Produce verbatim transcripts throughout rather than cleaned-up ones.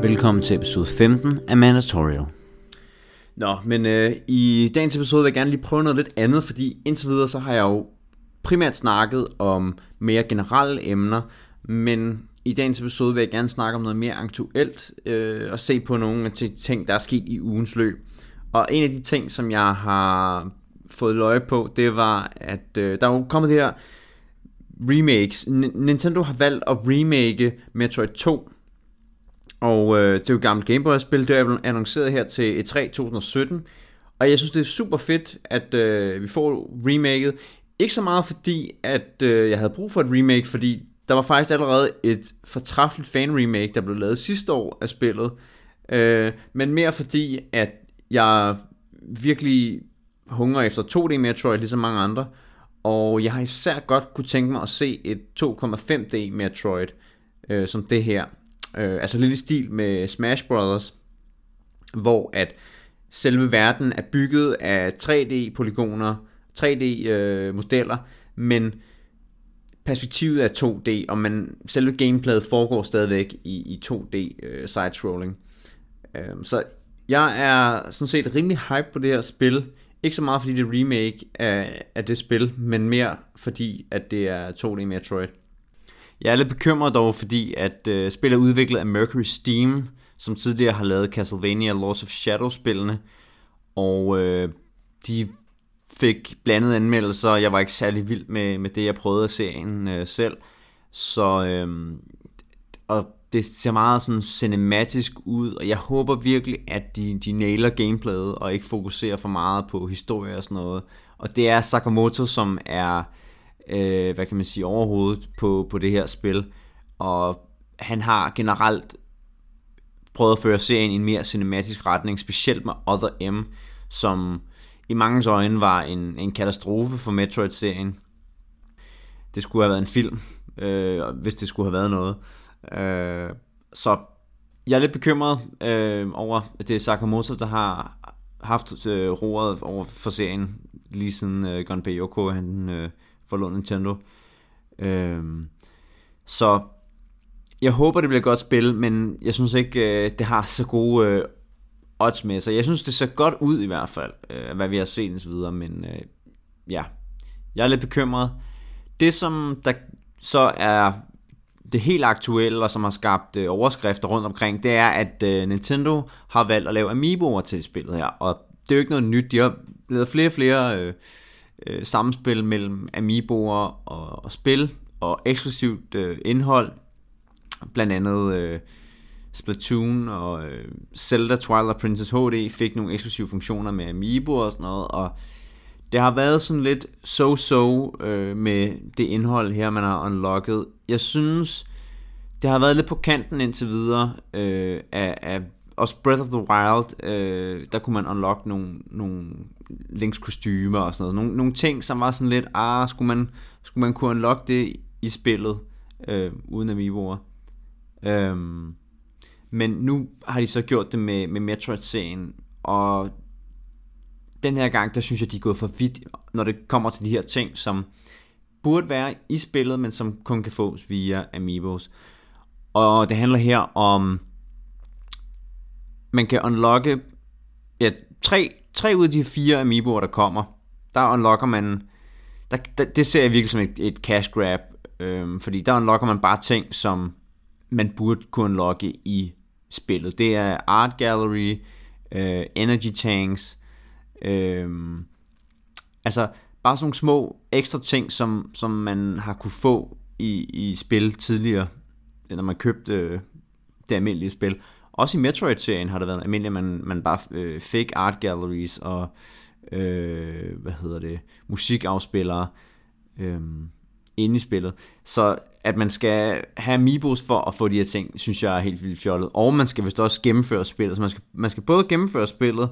Velkommen til episode femten af Mandatorio. Nå, men øh, i dagens episode vil jeg gerne lige prøve noget lidt andet, fordi indtil videre så har jeg jo primært snakket om mere generelle emner, men i dagens episode vil jeg gerne snakke om noget mere aktuelt øh, og se på nogle af de ting, der er sket i ugens løb. Og en af de ting, som jeg har fået løje på, det var, at øh, der er jo kommet det her remakes. N- Nintendo har valgt at remake Metroid to. Og øh, det er jo et gammelt Game Boy-spil, det er blevet annonceret her til E tre tyve sytten. Og jeg synes, det er super fedt, at øh, vi får remaket. Ikke så meget fordi, at øh, jeg havde brug for et remake, fordi der var faktisk allerede et fortræffeligt fan-remake, der blev lavet sidste år af spillet. Øh, men mere fordi, at jeg virkelig hungrer efter to D Metroid, ligesom mange andre. Og jeg har især godt kunne tænke mig at se et to komma fem D Metroid, øh, som det her. Øh, altså lidt i stil med Smash Brothers, hvor at selve verden er bygget af tre D polygoner, tre D øh, modeller, men perspektivet er to D, og man, selve gameplayet foregår stadigvæk i, i to D øh, side-scrolling. Øh, så jeg er sådan set rimelig hype på det her spil. Ikke så meget fordi det er remake af, af det spil, men mere fordi at det er to D Metroid. Jeg er lidt bekymret dog, fordi at øh, spillet er udviklet af Mercury Steam, som tidligere har lavet Castlevania Lords of Shadow-spillene, og øh, de fik blandede anmeldelser. Jeg var ikke særlig vild med, med det, jeg prøvede at se øh, selv, så øh, og det ser meget sådan cinematisk ud, og jeg håber virkelig, at de, de nailer gameplayet og ikke fokuserer for meget på historie og sådan noget. Og det er Sakamoto, som er Øh, hvad kan man sige, overhovedet på, på det her spil, og han har generelt prøvet at føre serien i en mere cinematisk retning, specielt med Other M, som i manges øjne var en, en katastrofe for Metroid-serien. Det skulle have været en film, øh, hvis det skulle have været noget. Øh, så jeg er lidt bekymret øh, over, at det er Sakamoto, der har haft øh, roret over for serien, lige siden øh, Gunpei Yokoi, han øh, forlod Nintendo. Øhm, så jeg håber, det bliver et godt spil, men jeg synes ikke, øh, det har så gode øh, odds med sig. Jeg synes, det ser godt ud i hvert fald, øh, hvad vi har set indtil videre, men øh, ja, jeg er lidt bekymret. Det, som der så er det helt aktuelle, og som har skabt øh, overskrifter rundt omkring, det er, at øh, Nintendo har valgt at lave amiiboer til spillet her, og det er jo ikke noget nyt. De har lavet flere og flere øh, Øh, samspil mellem amiiboer og, og spil og eksklusivt øh, indhold, blandt andet øh, Splatoon og øh, Zelda Twilight Princess H D fik nogle eksklusive funktioner med amiiboer og sådan noget, og det har været sådan lidt so-so øh, med det indhold her, man har unlocket. Jeg synes, det har været lidt på kanten indtil videre øh, af, af også Breath of the Wild, øh, der kunne man unlock nogle, nogle Links kostymer og sådan noget. Nogle, nogle ting, som var sådan lidt, ah, skulle man, skulle man kunne unlock det i spillet, øh, uden amiiboer. Øhm, men nu har de så gjort det med, med Metroid-serien, og den her gang, der synes jeg, de er gået for vidt, når det kommer til de her ting, som burde være i spillet, men som kun kan fås via amiibos. Og det handler her om, man kan unlocke ja, tre, tre ud af de fire amiiboer, der kommer. Der unlocker man, der, der, det ser jeg virkelig som et, et cash grab, øhm, fordi der unlocker man bare ting, som man burde kunne unlocke i spillet. Det er Art Gallery, øh, Energy Tanks, øh, altså bare sådan nogle små ekstra ting, som, som man har kunne få i, i spil tidligere, når man købte øh, det almindelige spil. Også i Metroid-serien har det været almindeligt, at man, man bare øh, fik art galleries og øh, hvad hedder det, musikafspillere øh, inde i spillet. Så at man skal have amiibos for at få de her ting, synes jeg er helt vildt fjollet. Og man skal vist også gennemføre spillet. Så man skal, man skal både gennemføre spillet,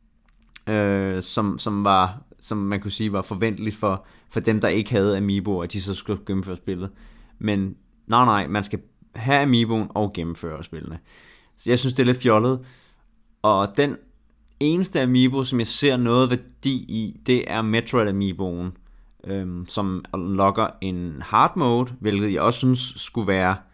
øh, som, som, var, som man kunne sige var forventeligt for, for dem, der ikke havde amiiboer, at de så skulle gennemføre spillet. Men nej, nej, man skal have amiiboen og gennemføre spillene. Så jeg synes, det er lidt fjollet. Og den eneste amiibo, som jeg ser noget værdi i, det er Metroid amiiboen, øhm, som unlocker en hard mode, hvilket jeg også synes skulle være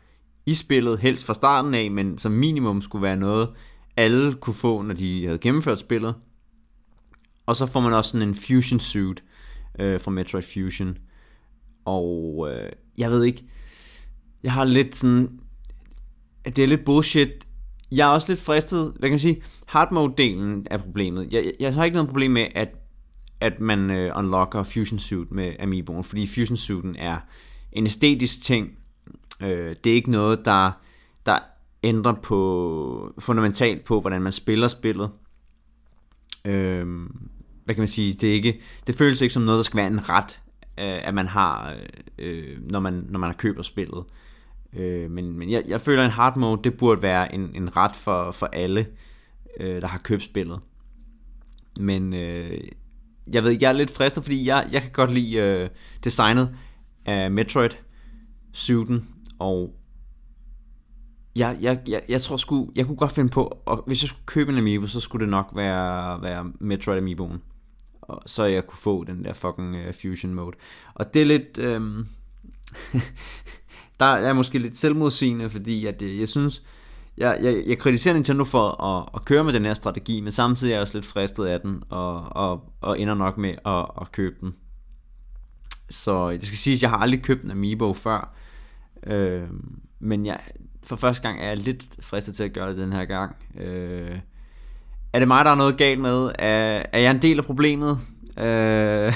i spillet, helst fra starten af, men som minimum skulle være noget, alle kunne få, når de havde gennemført spillet. Og så får man også sådan en fusion suit øh, fra Metroid Fusion. Og øh, jeg ved ikke, jeg har lidt sådan, det er lidt bullshit. Jeg er også lidt fristet, hvad kan man sige, hard mode-delen af problemet. Jeg, jeg har ikke noget problem med, at, at man øh, unlocker fusion suit med Amiiboen, fordi fusion suiten er en æstetisk ting. Øh, det er ikke noget, der, der ændrer på fundamentalt på, hvordan man spiller spillet. Øh, hvad kan man sige, det er ikke, det føles ikke som noget, der skal være en ret, øh, at man har, øh, når man når man har købt spillet. Øh, men men jeg, jeg føler, en hard mode, det burde være en, en ret for, for alle, øh, der har købt spillet. Men øh, jeg ved ikke, jeg er lidt fristet, fordi jeg, jeg kan godt lide øh, designet af Metroid-suiten, og jeg, jeg, jeg, jeg tror sgu, jeg kunne godt finde på, og hvis jeg skulle købe en Amiibo, så skulle det nok være, være Metroid Amiiboen, og så jeg kunne få den der fucking uh, fusion mode. Og det er lidt, øhm, der er jeg måske lidt selvmodsigende, fordi at, jeg synes, jeg, jeg, jeg kritiserer Nintendo for at, at køre med den her strategi, men samtidig er jeg også lidt fristet af den, og, og, og ender nok med at, at købe den. Så det skal siges, at jeg har aldrig købt en Amiibo før, øh, men jeg, for første gang er jeg lidt fristet til at gøre det den her gang. Øh, er det mig, der er noget galt med? Er, er jeg en del af problemet? Øh,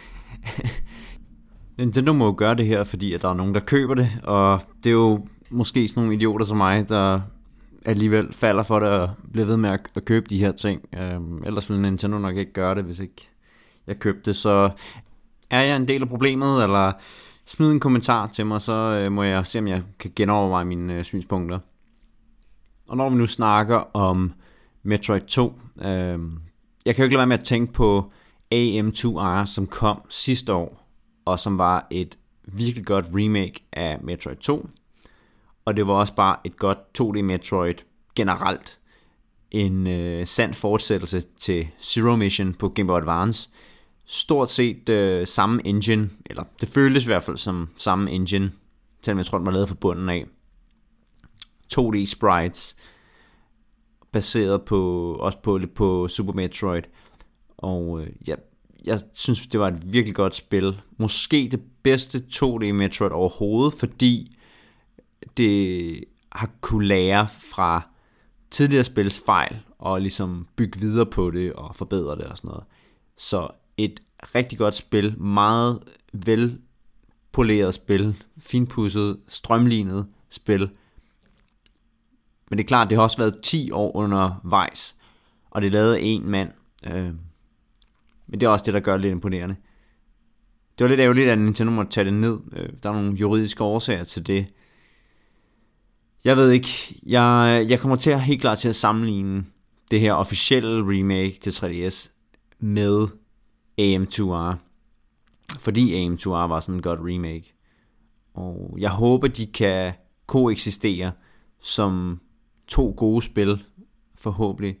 Nintendo må jo gøre det her, fordi at der er nogen, der køber det, og det er jo måske sådan nogle idioter som mig, der alligevel falder for det og bliver ved med at, at købe de her ting. Øh, ellers ville Nintendo nok ikke gøre det, hvis ikke jeg købte det. Så er jeg en del af problemet, eller smid en kommentar til mig, så øh, må jeg se, om jeg kan genoverveje mine øh, synspunkter. Og når vi nu snakker om Metroid to, øh, jeg kan jo ikke lade være med at tænke på A M to R, som kom sidste år, og som var et virkelig godt remake af Metroid to. Og det var også bare et godt to D Metroid generelt. En øh, sand fortsættelse til Zero Mission på Game Boy Advance. Stort set øh, samme engine, eller det føltes i hvert fald som samme engine, selvom jeg tror, den var lavet fra bunden af. to D sprites, baseret på, også på, på Super Metroid. Og øh, ja, jeg synes, det var et virkelig godt spil. Måske det bedste to D Metroid overhovedet, fordi det har kunne lære fra tidligere spils fejl, og ligesom bygge videre på det, og forbedre det og sådan noget. Så et rigtig godt spil, meget velpoleret spil, finpudset, strømlignet spil. Men det er klart, det har også været ti år undervejs, og det er lavet af en mand. Øh, men det er også det, der gør det lidt imponerende. Det var lidt ærgerligt, at Nintendo måtte tage det ned. Øh, der er nogle juridiske årsager til det. Jeg ved ikke, jeg, jeg kommer til at helt klart til at sammenligne det her officielle remake til tre D S med A M to R, fordi A M to R var sådan et godt remake, og jeg håber, de kan koeksistere som to gode spil, forhåbentlig.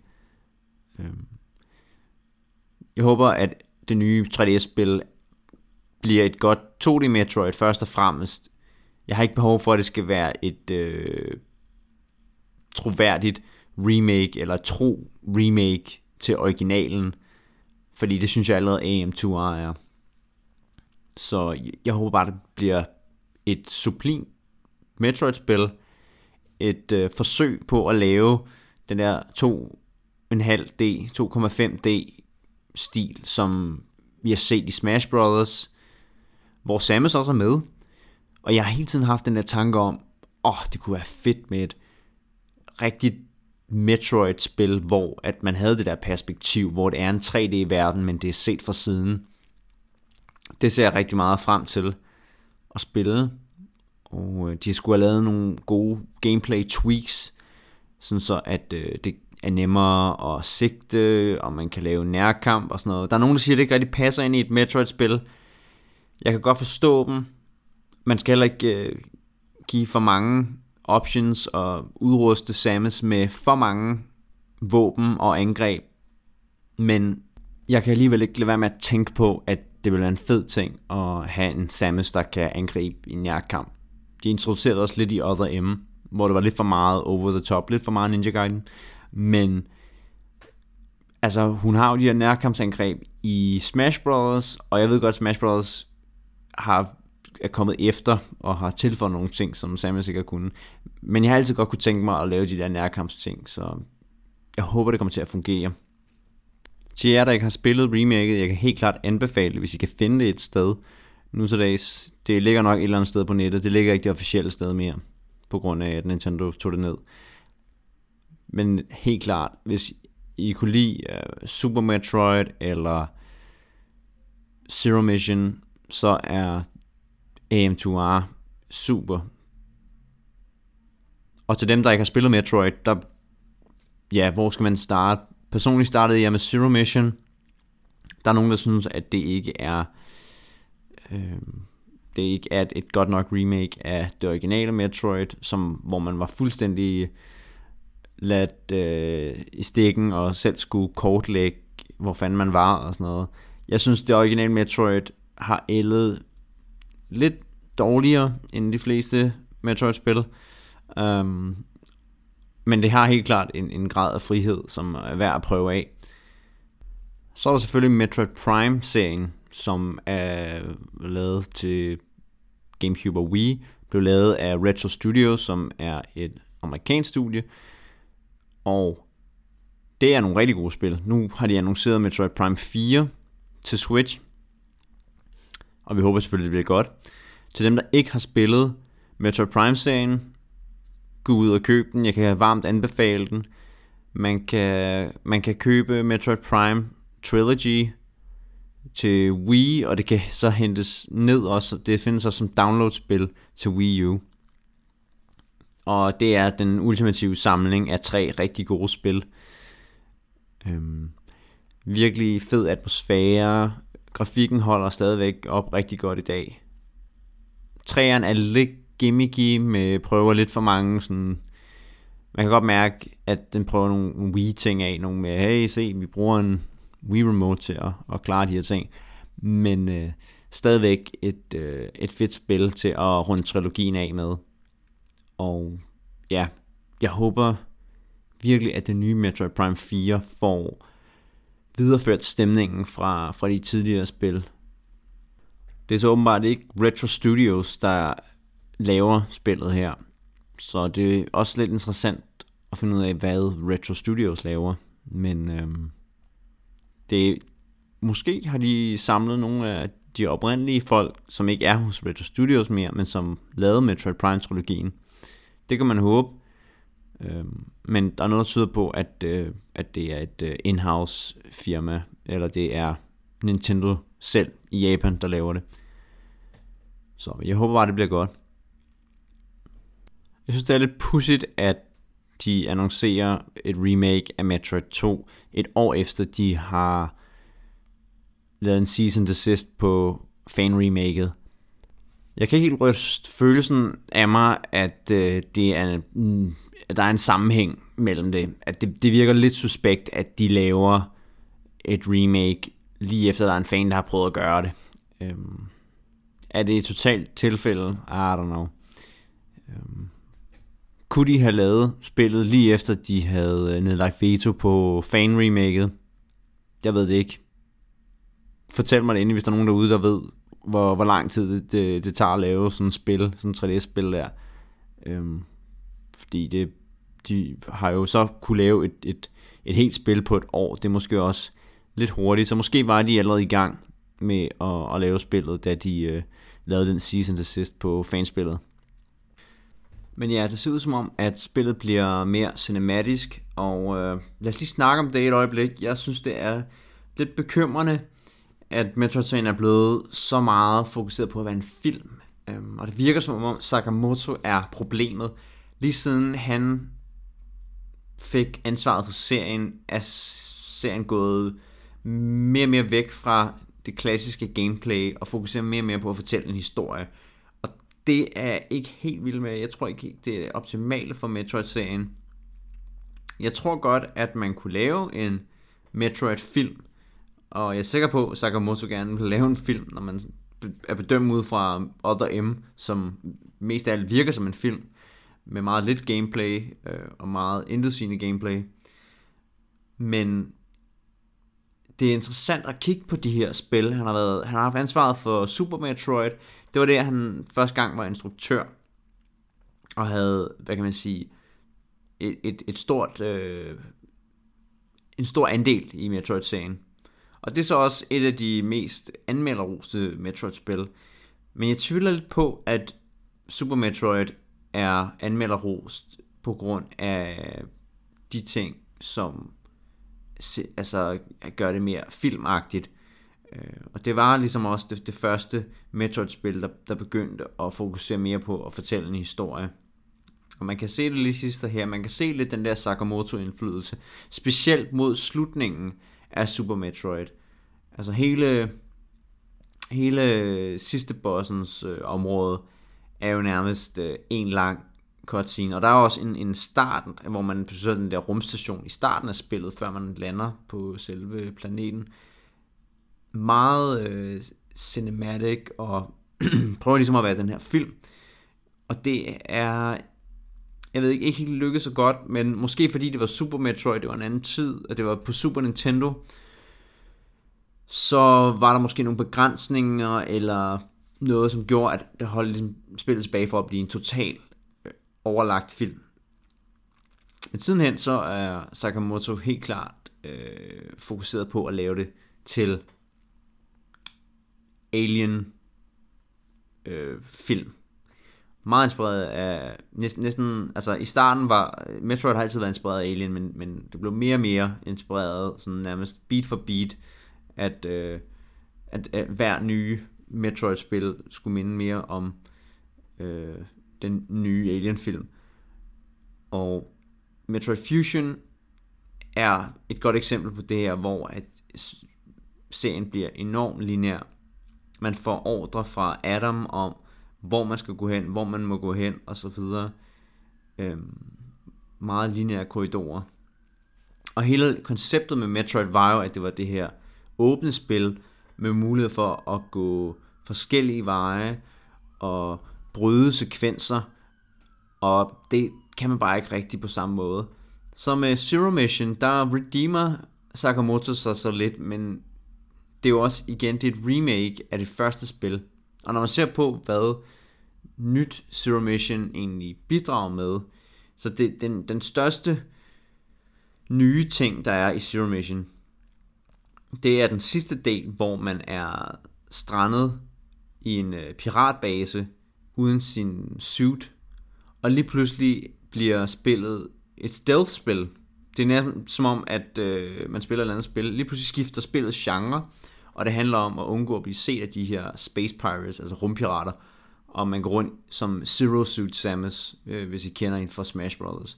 Jeg håber, at det nye tre D S-spil bliver et godt to D Metroid først og fremmest. Jeg har ikke behov for, at det skal være et øh, troværdigt remake, eller tro remake til originalen, fordi det synes jeg allerede A M to R er. Så jeg håber bare, det bliver et sublim Metroid-spil. Et øh, forsøg på at lave den der to komma fem D, to komma fem D-stil, som vi har set i Smash Brothers, hvor Samus også er med. Og jeg har hele tiden haft den der tanke om, åh, oh, det kunne være fedt med et rigtigt Metroid-spil, hvor at man havde det der perspektiv, hvor det er en tre D-verden, men det er set fra siden. Det ser jeg rigtig meget frem til at spille. Og de skulle have lavet nogle gode gameplay-tweaks, sådan så at øh, det er nemmere at sigte, og man kan lave nærkamp og sådan noget. Der er nogen, der siger, at det ikke rigtig passer ind i et Metroid-spil. Jeg kan godt forstå dem. Man skal heller ikke øh, give for mange options og udruste Samus med for mange våben og angreb. Men jeg kan alligevel ikke lade være med at tænke på, at det vil være en fed ting at have en Samus, der kan angribe i nærkamp. De introducerede også lidt i Other M, hvor det var lidt for meget over the top, lidt for meget Ninja Gaiden, men altså, hun har jo de her nærkampsangreb i Smash Bros., og jeg ved godt, Smash Bros. har er kommet efter, og har tilføjet nogle ting, som Samus ikke har kunnet. Men jeg har altid godt kunne tænke mig at lave de der nærkampsting, så jeg håber, det kommer til at fungere. Til jer, der ikke har spillet remaket, jeg kan helt klart anbefale det, hvis I kan finde det et sted. Nu til dags, det ligger nok et eller andet sted på nettet, det ligger ikke det officielle sted mere, på grund af, at Nintendo tog det ned. Men helt klart, hvis I kunne lide uh, Super Metroid eller Zero Mission, så er A M to R super. Og til dem, der ikke har spillet Metroid, der, ja, hvor skal man starte? Personligt startede jeg med Zero Mission. Der er nogen, der synes, at det ikke er øh, det ikke er et, et godt nok remake af det originale Metroid, som, hvor man var fuldstændig ladt øh, i stikken og selv skulle kortlægge, hvor fanden man var og sådan noget. Jeg synes, det originale Metroid har ældet lidt dårligere end de fleste Metroid-spil. Um, men det har helt klart en, en grad af frihed, som er værd at prøve af. Så er der selvfølgelig Metroid Prime-serien, som er lavet til GameCube og Wii. Blev lavet af Retro Studios, som er et amerikansk studie. Og det er nogle rigtig gode spil. Nu har de annonceret Metroid Prime fire til Switch, og vi håber selvfølgelig, det bliver godt. Til dem, der ikke har spillet Metroid Prime-serien, gå ud og køb den. Jeg kan varmt anbefale den. Man kan, man kan købe Metroid Prime Trilogy til Wii, og det kan så hentes ned også. Det findes også som download-spil til Wii U. Og det er den ultimative samling af tre rigtig gode spil. Øhm, virkelig fed atmosfære. Grafikken holder stadigvæk op rigtig godt i dag. Treeren er lidt gimmicky med prøver lidt for mange sådan. Man kan godt mærke, at den prøver nogle Wii-ting af. Nogle med, hey, se, vi bruger en Wii-remote til at, at klare de her ting. Men øh, stadigvæk et, øh, et fedt spil til at runde trilogien af med. Og ja, jeg håber virkelig, at det nye Metroid Prime fire får videreført stemningen fra, fra de tidligere spil. Det er så åbenbart ikke Retro Studios, der laver spillet her. Så det er også lidt interessant at finde ud af, hvad Retro Studios laver. Men øhm, det, måske har de samlet nogle af de oprindelige folk, som ikke er hos Retro Studios mere, men som lavede Metroid Prime-trilogien. Det kan man håbe. Øhm, men der er noget, der tyder på, at, øh, at det er et øh, in-house firma, eller det er Nintendo selv i Japan, der laver det. Så jeg håber bare, det bliver godt. Jeg synes, det er lidt pudsigt, at de annoncerer et remake af Metroid to et år efter, de har lavet en cease and desist på fan-remaket. Jeg kan ikke helt ryste følelsen af mig, at, øh, det er, mm, at der er en sammenhæng mellem det. At det, det virker lidt suspekt, at de laver et remake lige efter, der er en fan, der har prøvet at gøre det. Øhm, er det et totalt tilfælde? I don't know. Øhm, kunne de have lavet spillet lige efter, de havde nedlagt veto på fan-remaket? Jeg ved det ikke. Fortæl mig det endelig, hvis der er nogen derude, der ved, hvor, hvor lang tid det, det, det tager at lave sådan et spil, sådan et tre D-spil der. Øhm, fordi det, de har jo så kunne lave et, et, et helt spil på et år. Det er måske også lidt hurtigt, så måske var de allerede i gang med at, at lave spillet, da de øh, lavede den cease and desist på fanspillet. Men ja, det ser ud som om, at spillet bliver mere cinematisk, og øh, lad os lige snakke om det et øjeblik. Jeg synes, det er lidt bekymrende, at Metroid-serien er blevet så meget fokuseret på at være en film. Øhm, og det virker som om Sakamoto er problemet. Lige siden han fik ansvaret for serien, er serien gået mere og mere væk fra det klassiske gameplay, og fokuserer mere og mere på at fortælle en historie. Og det er ikke helt vildt med. Jeg tror ikke, det er optimalt for Metroid-serien. Jeg tror godt, at man kunne lave en Metroid-film, og jeg er sikker på, at Sakamoto gerne vil lave en film, når man er bedømt ud fra Other M, som mest af alt virker som en film. med meget lidt gameplay øh, og meget intetsigende gameplay. Men det er interessant at kigge på de her spil. Han har, været, han har haft ansvaret for Super Metroid. Det var der, han første gang var instruktør og havde, hvad kan man sige, et, et, et stort, øh, en stor andel i Metroid-serien. Og det er så også et af de mest anmelderroste Metroid-spil. Men jeg tvivler lidt på, at Super Metroid er anmelderrost på grund af de ting, som altså gør det mere filmagtigt. Og det var ligesom også det, det første Metroid-spil, der, der begyndte at fokusere mere på at fortælle en historie. Og man kan se det lige sidste her, man kan se lidt den der Sakamoto-indflydelse, specielt mod slutningen af Super Metroid. Altså hele, hele sidste bossens øh, område er jo nærmest øh, en lang cutscene. Og der er også en, en start, hvor man besøger den der rumstation i starten af spillet, før man lander på selve planeten. Meget øh, cinematic og prøver ligesom at være den her film. Og det er, jeg ved ikke, ikke helt lykkedes så godt, men måske fordi det var Super Metroid, det var en anden tid, og det var på Super Nintendo, så var der måske nogle begrænsninger, eller noget, som gjorde, at det holdt ligesom spillet tilbage for at blive en total overlagt film. Men sidenhen så er Sakamoto helt klart øh, fokuseret på at lave det til Alien øh, film. Meget inspireret af næsten, næsten, altså i starten var Metroid har altid været inspireret af Alien, men, men det blev mere og mere inspireret, sådan nærmest beat for beat, at, øh, at, at hver nye Metroid-spil skulle minde mere om øh, den nye Alien-film. Og Metroid Fusion er et godt eksempel på det her, hvor at serien bliver enormt lineær. Man får ordre fra Adam om, hvor man skal gå hen, hvor man må gå hen, og så videre. Øhm, meget lineære korridorer. Og hele konceptet med Metroid var jo, at det var det her åbne spil, med mulighed for at gå forskellige veje, og bryde sekvenser, og det kan man bare ikke rigtig på samme måde. Så med Zero Mission, der redeemer Sakamoto sig så lidt, men det er jo også igen, det er et remake af det første spil. Og når man ser på, hvad nyt Zero Mission egentlig bidrager med, så det den, den største nye ting, der er i Zero Mission, det er den sidste del, hvor man er strandet i en øh, piratbase uden sin suit, og lige pludselig bliver spillet et stealth-spil. Det er næsten som om, at øh, man spiller et eller andet spil. Lige pludselig skifter spillets genre, og det handler om at undgå at blive set af de her space pirates, altså rumpirater, og man går rundt som Zero Suit Samus, øh, hvis I kender en fra Smash Brothers.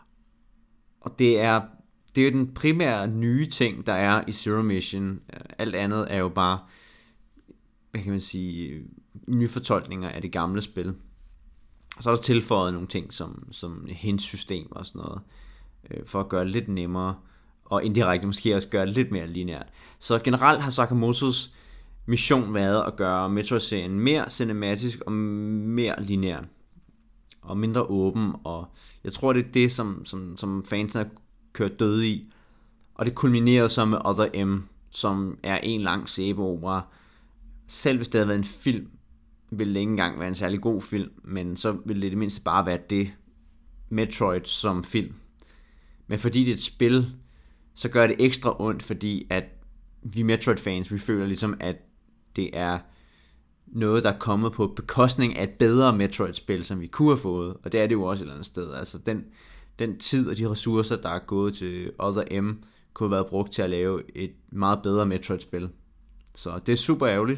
Og det er, det er den primære nye ting, der er i Zero Mission. Alt andet er jo bare, hvad kan man sige, nye fortolkninger af det gamle spil. Og så er der tilføjet nogle ting som, som hint-system og sådan noget, øh, for at gøre det lidt nemmere, og indirekte måske også gøre det lidt mere lineært. Så generelt har Sakamotos mission været at gøre Metroid-serien mere cinematisk og mere lineær, og mindre åben, og jeg tror, det er det, som, som, som fansen har kørt døde i, og det kulminerede så med Other M, som er en lang sæbeopera. Selv hvis det havde været en film, ville det ikke engang være en særlig god film, men så ville det i det mindste bare være det, Metroid som film. Men fordi det er et spil, så gør det ekstra ondt, fordi at vi Metroid-fans, vi føler ligesom, at det er noget, der er kommet på bekostning af et bedre Metroid-spil, som vi kunne have fået, og det er det jo også et eller andet sted. Altså den, den tid og de ressourcer, der er gået til Other M, kunne have været brugt til at lave et meget bedre Metroid-spil. Så det er super ærgerligt.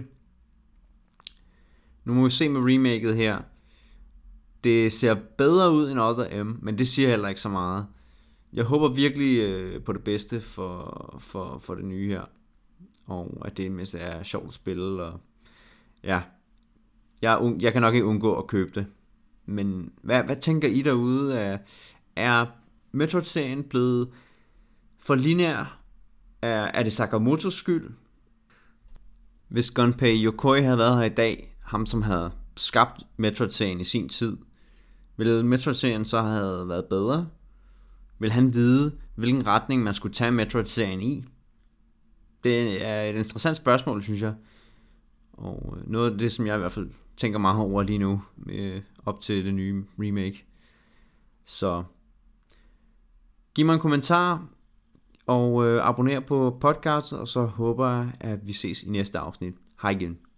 Nu må vi se med remaket her. Det ser bedre ud end Other M, men det siger heller ikke så meget. Jeg håber virkelig øh, på det bedste for, for, for det nye her. Og at det mest er sjovt at spille. Og ja, jeg, jeg kan nok ikke undgå at købe det. Men hvad, hvad tænker I derude? Er, er Metroid-serien blevet for lineær? Er, er det Sakamotos skyld? Hvis Gunpei Yokoi havde været her i dag, ham som havde skabt Metroid-serien i sin tid, Vil Metroid-serien så have været bedre? Vil han vide, hvilken retning man skulle tage Metroid-serien i? Det er et interessant spørgsmål, synes jeg. Og noget af det, som jeg i hvert fald tænker meget over lige nu, øh, op til det nye remake. Så giv mig en kommentar, og øh, abonner på podcast, og så håber jeg, at vi ses i næste afsnit. Hej igen.